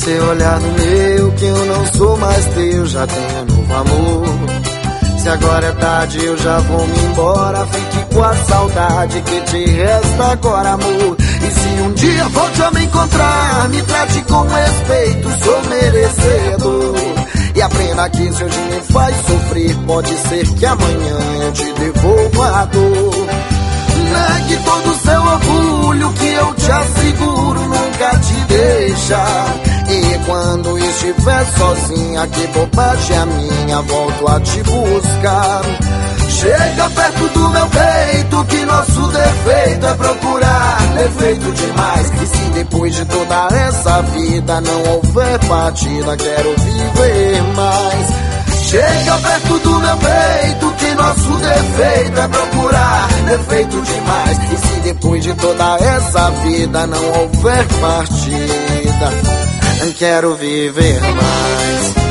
esse olhar no meu que eu não sou mais teu, já tenho novo amor. Se agora é tarde eu já vou me embora, fique com a saudade que te resta agora, amor. E se um dia volte a me encontrar, me trate com respeito, sou merecedor. E aprenda que se hoje me faz sofrer, pode ser que amanhã eu te devolva a dor. Negue todo o seu orgulho que eu te asseguro nunca te deixa. E quando estiver sozinha, que bobagem a minha, volto a te buscar. Chega perto do meu peito, que nosso defeito é procurar defeito demais. E se depois de toda essa vida não houver partida, quero viver mais. Chega perto do meu peito, que nosso defeito é procurar defeito demais. E se depois de toda essa vida não houver partida, quero viver mais.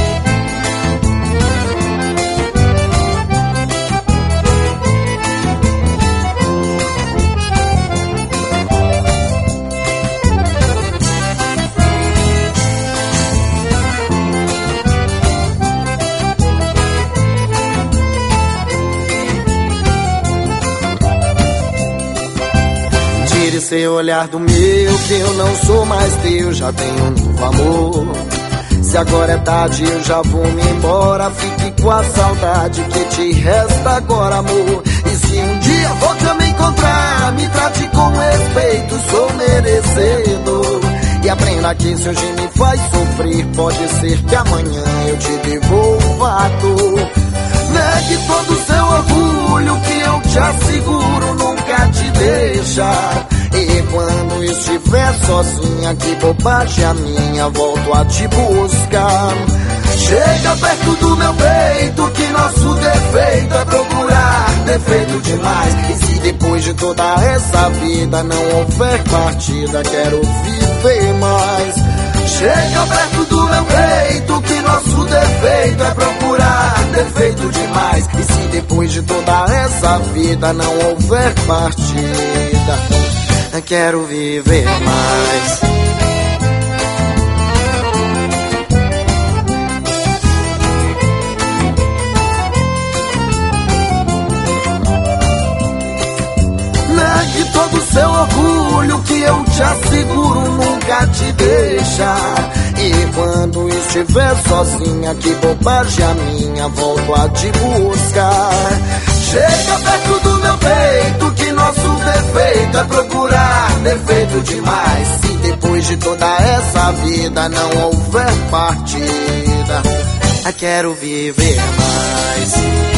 Tire seu olhar do meu que eu não sou mais teu, já tenho um novo amor. Se agora é tarde eu já vou me embora, fique com a saudade que te resta agora, amor. E se um dia volte a me encontrar, me trate com respeito, sou merecedor. E aprenda que se hoje me faz sofrer, pode ser que amanhã eu te devolva a dor. Negue todo o seu orgulho que eu te asseguro nunca te deixa. E quando estiver sozinha, que bobagem a minha, volto a te buscar. Chega perto do meu peito, que nosso defeito é procurar defeito demais. E se depois de toda essa vida não houver partida, quero viver mais. Chega perto do meu peito, que nosso defeito é procurar defeito demais. E se depois de toda essa vida não houver partida, quero viver mais. Negue todo o seu orgulho que eu te asseguro nunca te deixa. E quando estiver sozinha, que bobagem a minha, volto a te buscar. Chega perto do meu peito, que nosso defeito é procurar defeito demais. Se depois de toda essa vida não houver partida, quero viver mais.